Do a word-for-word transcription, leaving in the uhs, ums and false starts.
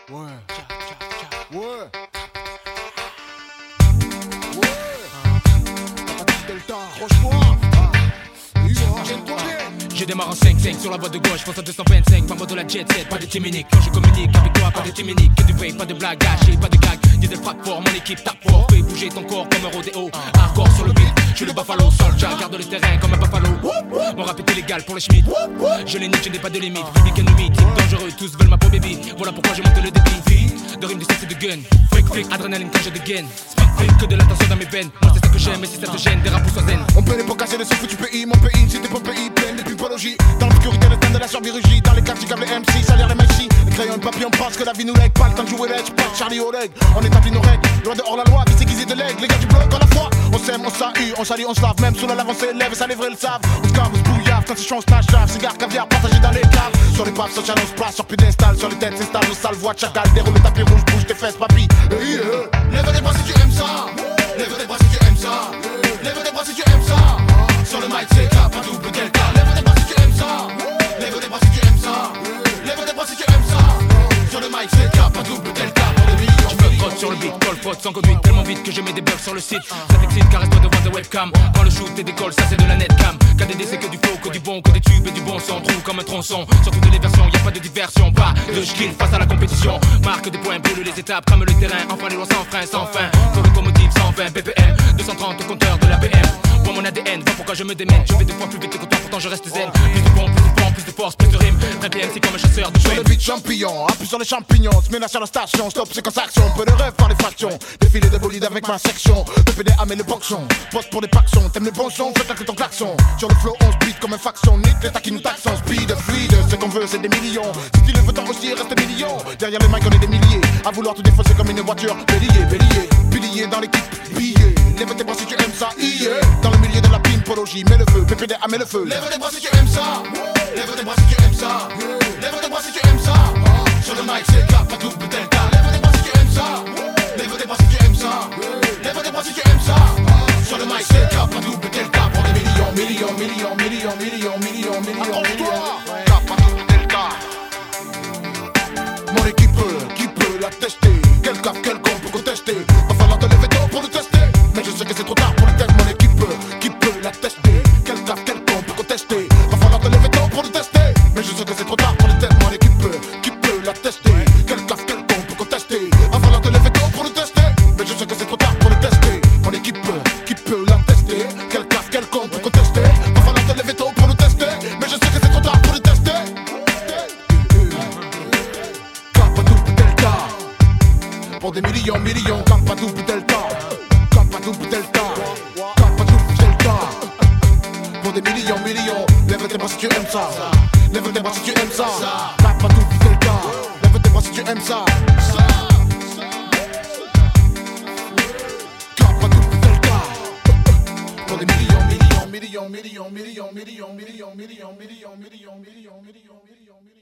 Ouais. Tcha, tcha, tcha. Ouais. Ouais. T'as pas dit Delta. Franchement. Je démarre en cinq cinq sur la voie de gauche, pense à deux cent vingt-cinq, pas mode de la jet set, pas de timinique. Quand je communique avec toi, pas de timinique, que du vrai, pas de blague gâchée, pas de gag. Diesel frappe fort, mon équipe tape fort, fais bouger ton corps comme un rodéo. Hardcore sur le beat, je suis le buffalo, soldier, garde le terrain comme un buffalo. Mon rap est illégal pour les schmitt. Je les nique, je n'ai pas de limite, public ennemi, type dangereux, tous veulent ma peau baby. Voilà pourquoi je monte le débit, de rime, de sexe et de gun. Flick flick, adrénaline quand je dégaine. Speak flick, que de l'attention dans mes veines. Moi c'est ça que j'aime, et si ça te gêne, des rapos soient zen. On peut les pas casser les sous du pays, mon pays, si t'es pas pays, plein de pupologie. Dans l'obscurité, le temps de la survirugie, dans les quartiers comme les M C, salir les M C. Les crayons de papier, on pense que la vie nous lègue, pas le temps de jouer l'edge, pas de Charlie Oleg. On établit nos règles, loi de hors la loi, vie aiguisée de l'aigle, les gars du bloc à la fois. On s'aime, on s'ahue, on salit, on se lave, même sous la lave, on s'élève, et ça les vrais le savent. On se cave, on se bouillave, quand c'est chaud, on se tâche, chave, cigare, caviar, partagé dans les caves. Sur les paves, sur channel, on se place, sur plus d'install, sur les têtes, s'installe, nos sales voix de chacal, déroule le tapis rouge, bouge tes fesses, papy. Lève les bras si tu aimes ça, lève les bras si tu aimes ça, lève les bras si tu aimes ça. Sur le mic, c'est K, pas double delta. Lève les bras si tu aimes ça, lève les bras si tu aimes ça, lève les bras si tu aimes ça. Sur le mic, c'est K, pas double delta. Pour les millions, Je me frotte sur le beat, call faute sans conduite tellement vite que je mets des bugs sur le site. Ça t'excite car reste-toi devant ta webcam. Quand le shoot et décolle, ça c'est de la netcam. K D D c'est que du flow, que du bon, que des tubes et du bon son. Trou comme un tronçon, sur toutes les versions, y a pas de diversion. Pas de skill face à la compétition. Marque des points, brûle les étapes, crame le terrain. Enfin les lois sans frein, sans fin. Ton locomotive cent vingt B P M, deux cent trente au compteur de la B M. Pour mon A D N, vois pourquoi je me démène. Je vais deux fois plus vite que toi, pourtant je reste zen. Plus de bon, plus de bon, plus de force, plus de rime. Très bien, c'est comme un chasseur de sur le shrimp. beat champignon, appuie sur les champignons, se ménage sur la station, stop séquence action, peu de rêve par les fractions, défilé de bolide avec ma section, le P D A met le boxon, poste pour les paxons, t'aimes les bons sons, fais claquer ton klaxon, sur le flow on se beat comme un faction, nique l'état qui nous taxe en speed, fluide, ce qu'on veut c'est des millions, si tu le veux t'en aussi reste des millions, derrière les mics on est des milliers, à vouloir tout défausser comme une voiture, bélier, bélier, pilier dans l'équipe, billet, lève tes bras si tu aimes ça, yeah. Dans le milieu de la pimpologie, mets le feu, P P D A met le feu, lève tes bras si tu aimes ça, lève tes bras si tu aimes ça, lève tes bras si tu aimes ça. Sur le mic c'est K, pas double delta. Lève tes bras si tu aimes ça, lève tes bras si tu aimes ça, lève tes bras si tu aimes ça. Sur le mic c'est K, pas double delta. Pour des millions, millions, millions, millions, millions, millions, millions, millions. K, pas double delta. Mon équipe qui peut la tester. Quel cap, quel con pour contester. Va falloir te lever tôt pour le tester. Mais je sais que c'est trop tard pour le test. Mon équipe qui peut la tester. Quel cap, quel con pour contester. Va falloir te lever tôt pour le tester. Mais je sais que c'est trop tard pour le test. Mon équipe qui peut la tester. Quel cap, quel con pour contester. Va falloir te lever tôt pour le tester. Mais je sais que c'est trop tard pour le tester. Mon équipe qui peut la tester. Quel cap, quel con pour contester. Va falloir te lever tôt pour le tester. Mais je sais que c'est trop tard pour le tester. Kappa double delta. Pour des millions, millions, Kappa double delta. Kappa double delta. Kappa double delta. Pour des millions, millions, lève tes bras si tu aimes ça. Lève tes bras si tu aimes ça. Kappa double delta. Lève tes bras si tu aimes ça. Kappa double delta. Pour des millions, millions, millions, millions, millions, millions, millions, millions, millions, millions, millions, millions, millions, millions, millions.